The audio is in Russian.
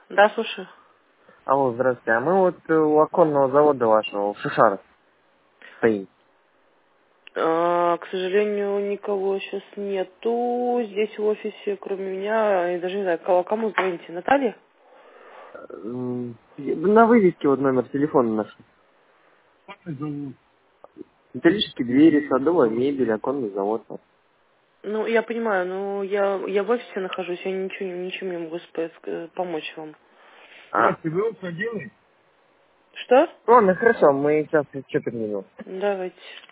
Да, слушаю. Алло, здравствуйте. А мы вот у оконного завода вашего, в Шишар, стоим. К сожалению, никого сейчас нету здесь в офисе, кроме меня. Я даже не знаю, кому звоните. Наталья? На вывеске вот номер телефона наш. Металлические двери, садовая мебель, оконный завод. Ну, я понимаю, но я в офисе нахожусь, я ничем не могу помочь вам. Вы вот делаете? Что? Ладно, хорошо, мы сейчас что-то не Давайте.